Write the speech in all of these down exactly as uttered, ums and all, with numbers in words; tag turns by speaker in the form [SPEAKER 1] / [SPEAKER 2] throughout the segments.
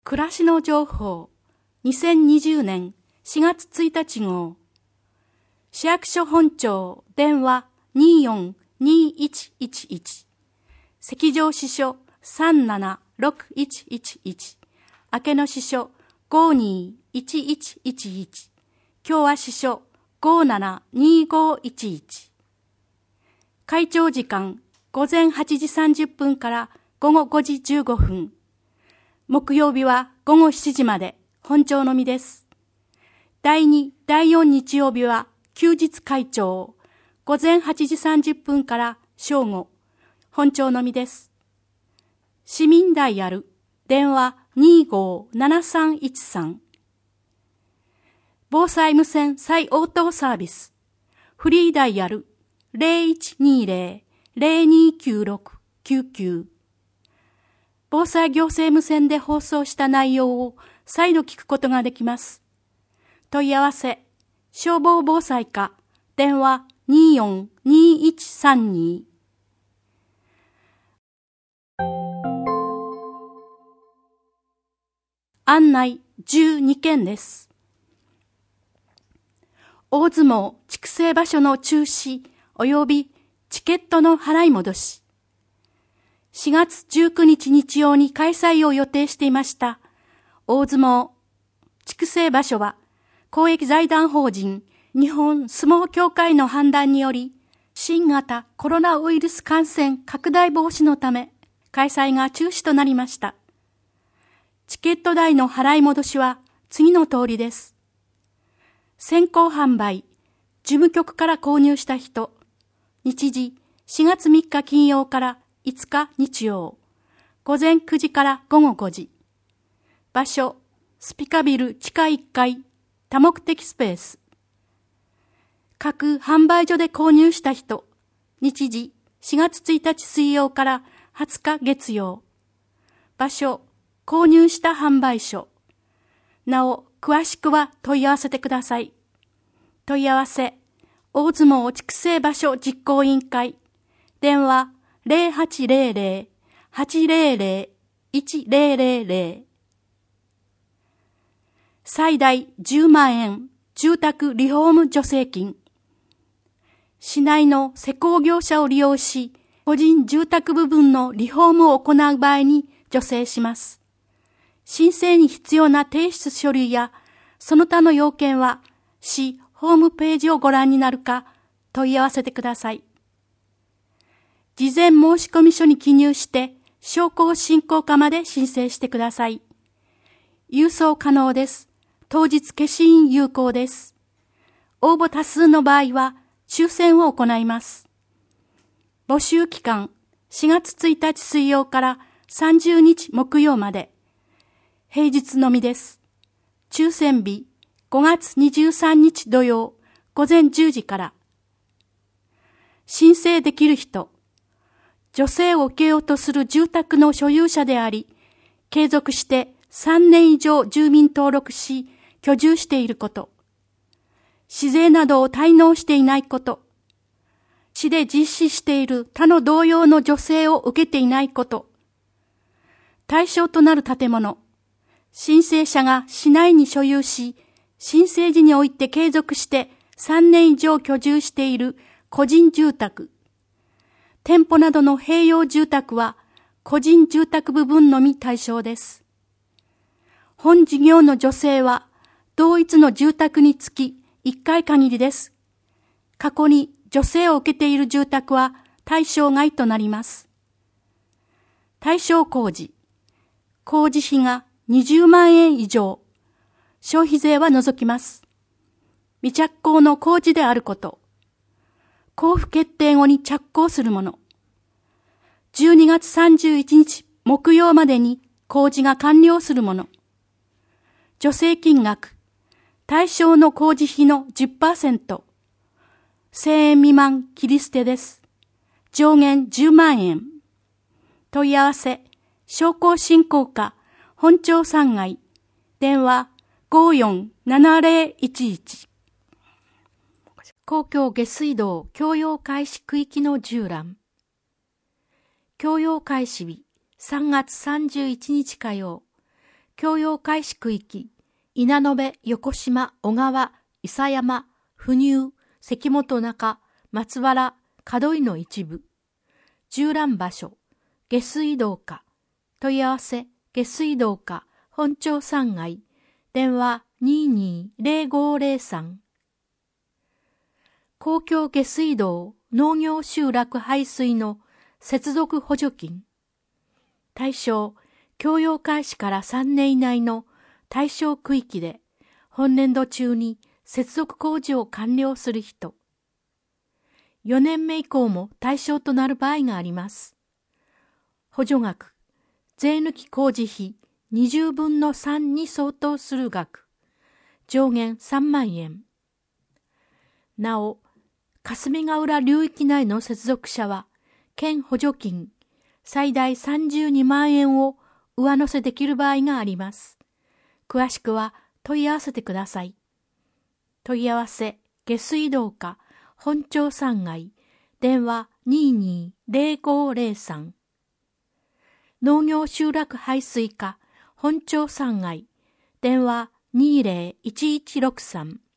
[SPEAKER 1] 暮らしの情報にせんにじゅうねんしがつついたち号。市役所本庁電話 にーよんにーいちいちいち 赤条支所さんななろくいちいちいち明野支所ごーにーいちいちいちいち共和支所ごーななにーごーいちいち。会長時間午前はちじさんじゅっぷんから午後ごじじゅうごふん。木曜日は午後しちじまで本庁のみです。だいに、だいよん日曜日は休日会長、午前はちじさんじゅっぷんから正午、本庁のみです。市民ダイヤル、電話 にーごーななさんいちさん。防災無線再応答サービス、フリーダイヤル ゼロいちにーゼロ ゼロにーきゅうろく きゅうきゅう。防災行政無線で放送した内容を再度聞くことができます。問い合わせ、消防防災課、電話 にーよんにーいちさんに。案内じゅうにけんです。大相撲畜生場所の中止及びチケットの払い戻し。しがつじゅうくにち日曜に開催を予定していました大相撲畜生場所は公益財団法人日本相撲協会の判断により新型コロナウイルス感染拡大防止のため開催が中止となりました。チケット代の払い戻しは次の通りです。先行販売、事務局から購入した人、日時しがつみっか金曜からいつか日曜、午前くじから午後ごじ。場所、スピカビル地下いっかい、多目的スペース。各販売所で購入した人、日時しがつついたち水曜からはつか月曜。場所、購入した販売所。なお、詳しくは問い合わせてください。問い合わせ、大相撲畜生場所実行委員会。電話ゼロはちゼロゼロ はちゼロゼロ いちゼロゼロゼロ。最大じゅうまんえん住宅リフォーム助成金。市内の施工業者を利用し、個人住宅部分のリフォームを行う場合に助成します。申請に必要な提出書類や、その他の要件は、市ホームページをご覧になるか、問い合わせてください。事前申込書に記入して、商工振興課まで申請してください。郵送可能です。当日消印有効です。応募多数の場合は、抽選を行います。募集期間、しがつついたち水曜からさんじゅうにち木曜まで。平日のみです。抽選日、ごがつにじゅうさんにち土曜、午前じゅうじから。申請できる人、助成を受けようとする住宅の所有者であり、継続してさんねん以上住民登録し、居住していること、市税などを滞納していないこと、市で実施している他の同様の助成を受けていないこと、対象となる建物、申請者が市内に所有し、申請時において継続してさんねん以上居住している個人住宅、店舗などの併用住宅は個人住宅部分のみ対象です。本事業の助成は同一の住宅につきいっかい限りです。過去に助成を受けている住宅は対象外となります。対象工事、工事費がにじゅうまんえん以上、消費税は除きます。未着工の工事であること、交付決定後に着工するもの、じゅうにがつさんじゅういちにち木曜までに工事が完了するもの、助成金額、対象の工事費の じゅっパーセント、せんえん未満切り捨てです。上限じゅうまんえん。問い合わせ、商工振興課、本庁さんがい、電話ごーよんななゼロいちいち。公共下水道供用開始区域の縦覧。供用開始日さんがつさんじゅういちにち火曜。 供用開始区域、稲延、横島、小川、伊佐山、不入、関本中、松原、門井の一部。縦覧場所、下水道課、問い合わせ、下水道課、本町さんがい、電話 にーにーぜろごぜろさん。公共下水道農業集落排水の接続補助金。対象、供用開始からさんねん以内の対象区域で、本年度中に接続工事を完了する人。よねんめ以降も対象となる場合があります。補助額、税抜き工事費にじゅうぶんのさんに相当する額。上限さんまんえん。なお、霞ヶ浦流域内の接続者は、県補助金最大さんじゅうにまんえんを上乗せできる場合があります。詳しくは問い合わせてください。問い合わせ、下水道課、本町さんがい、電話 にーにーぜろごぜろさん。農業集落排水課、本町さんがい、電話にーぜろいちいちろくさん。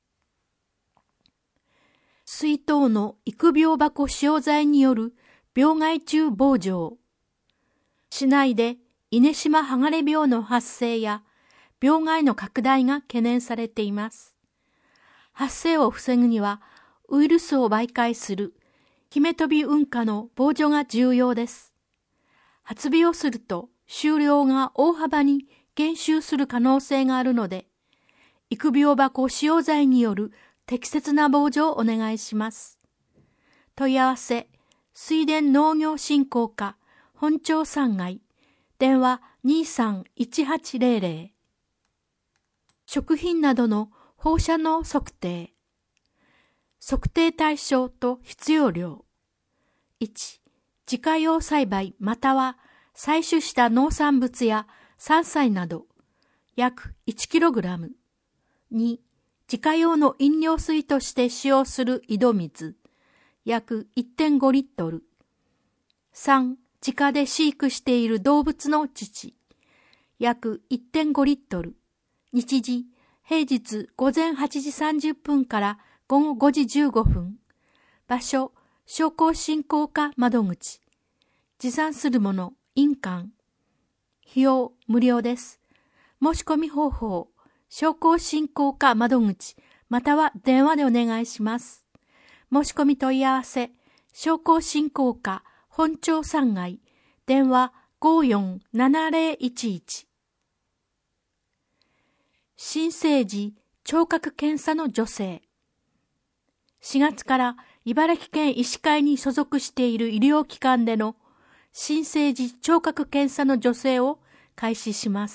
[SPEAKER 1] 水筒の育苗箱使用剤による病害虫防除。市内で稲島剥がれ病の発生や病害の拡大が懸念されています。発生を防ぐにはウイルスを媒介する姫飛び運化の防除が重要です。発病すると収量が大幅に減収する可能振があるので、育苗箱使用剤による適切な防除をお願いします。問い合わせ、水田農業振興課、本町さんがい、電話 にーさんいちはちぜろぜろ。食品などの放射能測定。測定対象と必要量。いち、自家用栽培または採取した農産物や山菜など、約 いちキログラム。に、自家用の飲料水として使用する井戸水、約 いってんごリットル。さん、自家で飼育している動物の乳、約 いってんごリットル。日時、平日午前はちじさんじゅっぷんから午後ごじじゅうごふん。場所、商工振興課窓口。持参するもの、印鑑。費用、無料です。申し込み方法、商工振興課窓口、または電話でお願いします。申し込み問い合わせ、商工振興課本町さんがい、電話 ごーよんななぜろいちいち。新生児聴覚検査の助成。しがつから茨城県医師会に所属している医療機関での新生児聴覚検査の助成を開始します。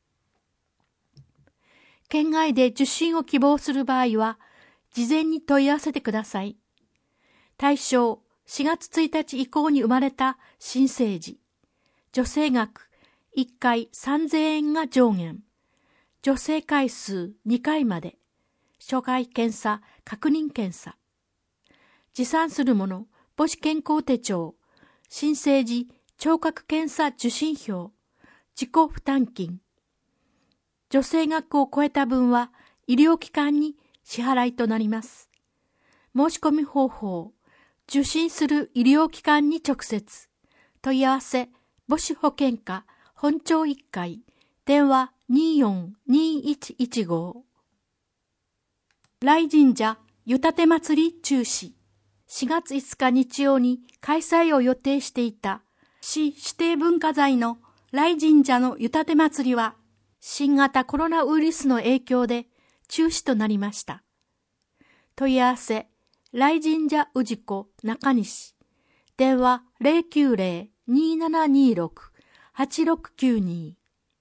[SPEAKER 1] 県外で受診を希望する場合は、事前に問い合わせてください。対象、しがつついたち以降に生まれた新生児。助成額、いっかいさんぜんえんが上限。助成回数にかいまで。初回検査、確認検査。持参するもの、母子健康手帳、新生児聴覚検査受診票、自己負担金。助成額を超えた分は医療機関に支払いとなります。申し込み方法、受診する医療機関に直接。問い合わせ、母子保健課本町いっかい、電話 にーよんにーいちいちご。来神社湯立祭り中止。しがついつか日曜に開催を予定していた市指定文化財の来神社の湯立祭りは新型コロナウイルスの影響で中止となりました。問い合わせ、来神社氏子中西、電話 ぜろきゅうぜろにーななにーろくはちろくきゅうに。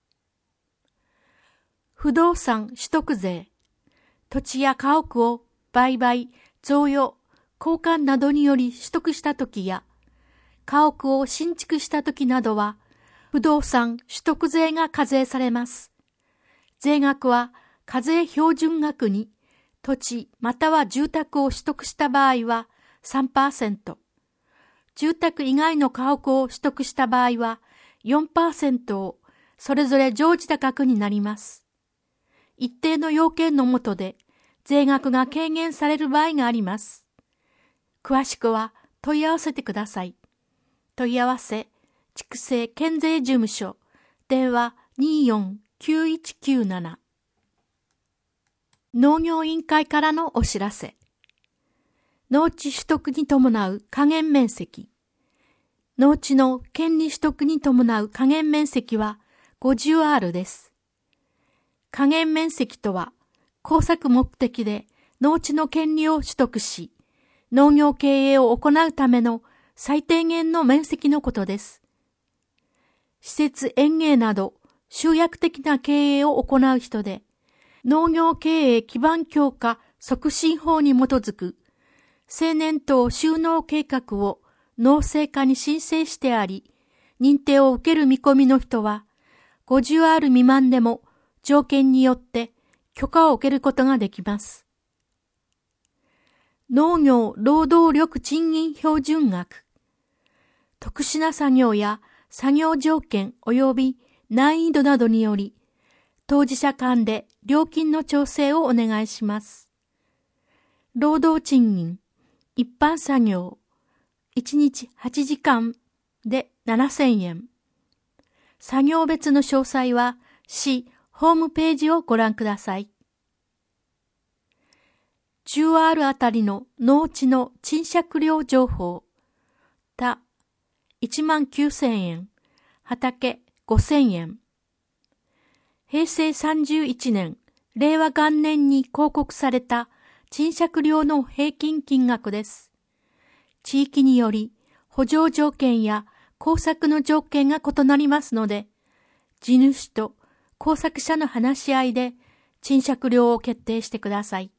[SPEAKER 1] 不動産取得税、土地や家屋を売買、贈与、交換などにより取得したときや、家屋を新築したときなどは、不動産取得税が課税されます。税額は課税標準額に土地または住宅を取得した場合は さんパーセント、住宅以外の家屋を取得した場合は よんパーセント をそれぞれ常時高くになります。一定の要件の下で税額が軽減される場合があります。詳しくは問い合わせてください。問い合わせ、筑西県税事務所、電話 にーよんきゅういちきゅうなな。農業委員会からのお知らせ。農地取得に伴う加減面積。農地の権利取得に伴う加減面積は ごじゅうアール です。加減面積とは、工作目的で農地の権利を取得し、農業経営を行うための最低限の面積のことです。施設園芸など集約的な経営を行う人で、農業経営基盤強化促進法に基づく青年等就農計画を農政課に申請してあり、認定を受ける見込みの人は、ごじゅうアール 未満でも条件によって許可を受けることができます。農業労働力賃金標準額。特殊な作業や作業条件及び難易度などにより、当事者間で料金の調整をお願いします。労働賃金、一般作業、いちにちはちじかんでななせんえん。作業別の詳細は市ホームページをご覧ください。じゅうアール あたりの農地の賃借料情報。田、いちまんきゅうせんえん。畑、ごせんえん。へいせいさんじゅういちねん、れいわがんねんに公告された賃借料の平均金額です。地域により補助条件や工作の条件が異なりますので、地主と工作者の話し合いで賃借料を決定してください。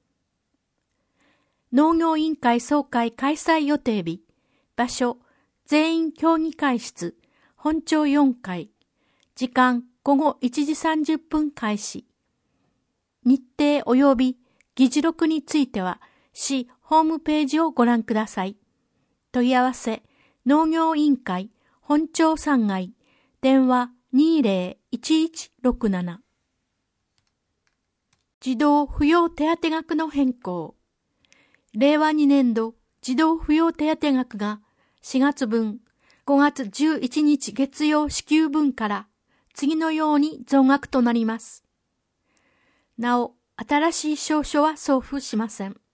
[SPEAKER 1] 農業委員会総会開催予定日、場所、全員協議会室、本町よんかい、時間ごごいちじさんじゅっぷん開始。日程及び議事録については、市ホームページをご覧ください。問い合わせ、農業委員会、本町さんがい、電話 にーぜろいちいちろくなな。児童扶養手当額の変更。れいわにねんど児童扶養手当額がしがつぶん、ごがつじゅういちにち月曜支給分から次のように増額となります。なお、新しい証書は送付しません。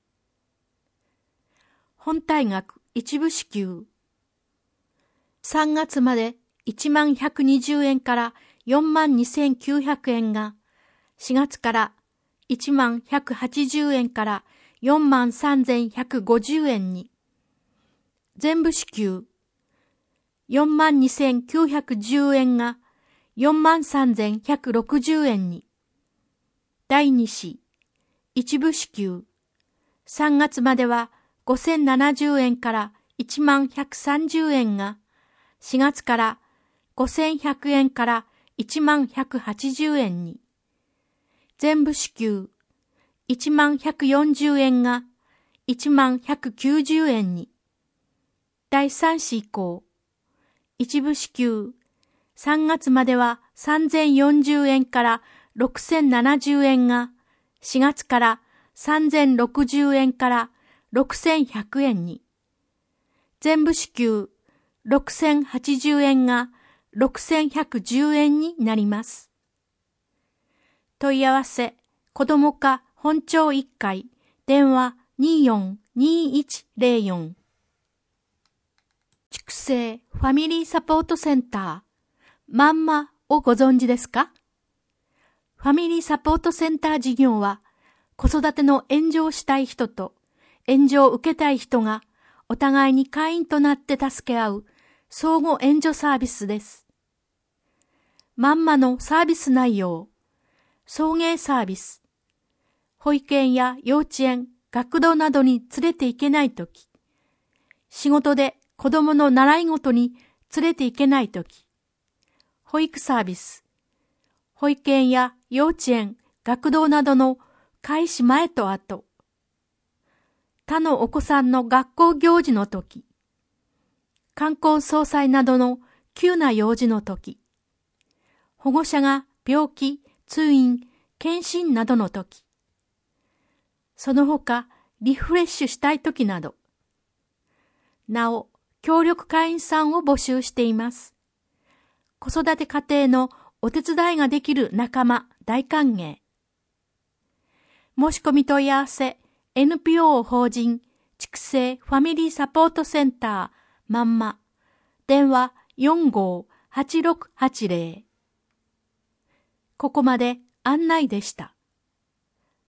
[SPEAKER 1] 本体額一部支給。さんがつまでいちまんひゃくにじゅうえんからよんまんにせんきゅうひゃくえんが、しがつからいちまんひゃくはちじゅうえんからよんまんさんぜんひゃくごじゅうえんに。全部支給。よんまんにせんきゅうひゃくじゅうえんがよんまんさんぜんひゃくろくじゅうえんに。だいに子、一部支給。さんがつまではごせんななじゅうえんからいちまんひゃくさんじゅうえんが、しがつからごせんひゃくえんからいちまんひゃくはちじゅうえんに。全部支給。いちまんひゃくよんじゅうえんがいちまんひゃくきゅうじゅうえんに。だいさん子以降。一部支給。さんがつまではさんぜんよんじゅうえんからろくせんななじゅうえんが、しがつからさんぜんろくじゅうえんからろくせんひゃくえんに。全部支給。ろくせんはちじゅうえんがろくせんひゃくじゅうえんになります。問い合わせ、子ども課本町いっかい、電話 にーよんにーいちぜろよん。筑西ファミリーサポートセンター、まんまをご存知ですか？ファミリーサポートセンター事業は、子育ての援助をしたい人と援助を受けたい人がお互いに会員となって助け合う相互援助サービスです。まんまのサービス内容、送迎サービス、保育園や幼稚園、学童などに連れて行けないとき、仕事で子供の習い事に連れて行けないとき、保育サービス、保育園や幼稚園、学童などの開始前と後、他のお子さんの学校行事のとき、観光総裁などの急な用事のとき、 保護者が病気、通院、検診などのとき、その他リフレッシュしたいときなど、なお、協力会員さんを募集しています。子育て家庭のお手伝いができる仲間大歓迎。申し込み問い合わせ エヌピーオー 法人畜生ファミリーサポートセンターまんま電話 よんごーはちろくはちぜろ。ここまで案内でした。